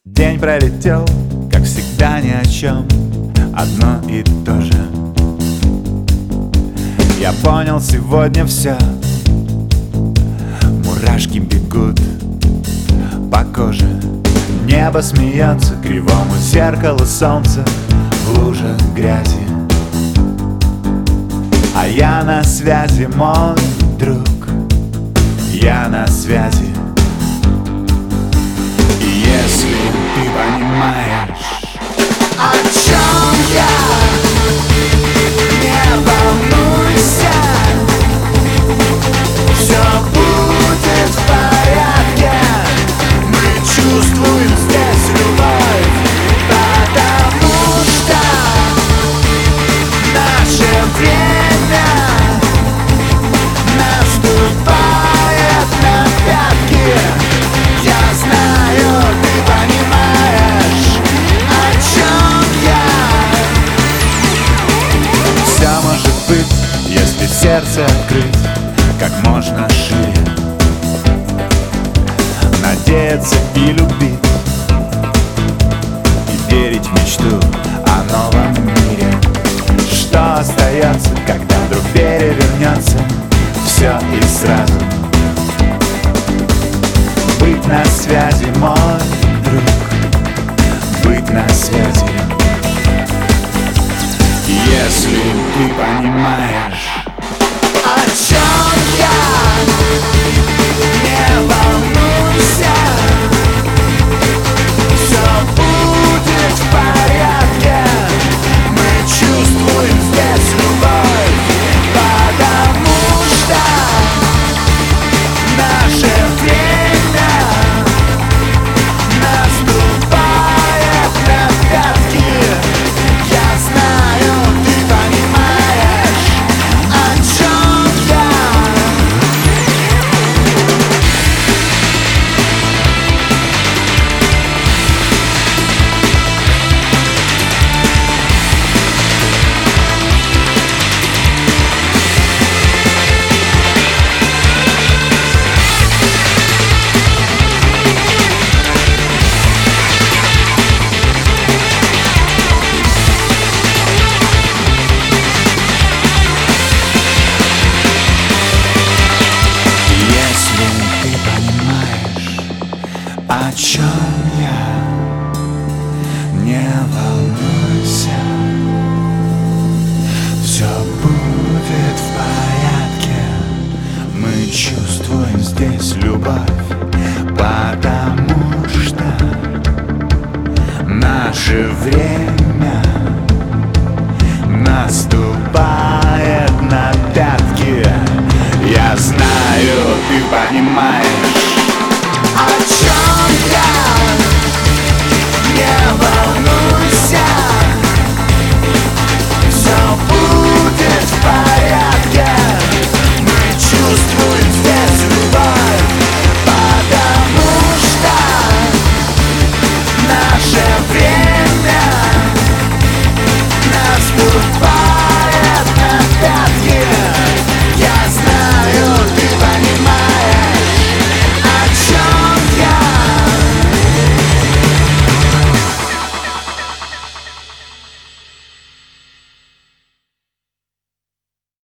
День пролетел, как всегда, ни о чем, одно и то же. Я понял сегодня все. Мурашки бегут по коже. Небо смеется кривому зеркалу солнца в луже грязи. А я на связи, мой друг, я на связи. И если ты понимаешь, о чем я, не волнуйся, все будет в порядке. Мы чувствуем здесь любовь, потому что наше время наступает на пятки. Я знаю, ты понимаешь, о чем я. Все может быть, если сердце открыть как можно шире, надеяться и любить, и верить в мечту о новом мире. Что остается, когда вдруг перевернется все и сразу? Быть на связи, мой друг, быть на связи. Если ты понимаешь, о чем я, не волнуйся, все будет в порядке. Мы чувствуем здесь любовь, потому что наше время наступает на пятки. Я знаю, ты понимаешь, о чем я. Если ты понимаешь, о чем я, не волнуйся, все будет в порядке. Мы чувствуем здесь любовь, потому что наше время наступает на пятки. Я знаю, ты понимаешь, о чем я, не волнуйся.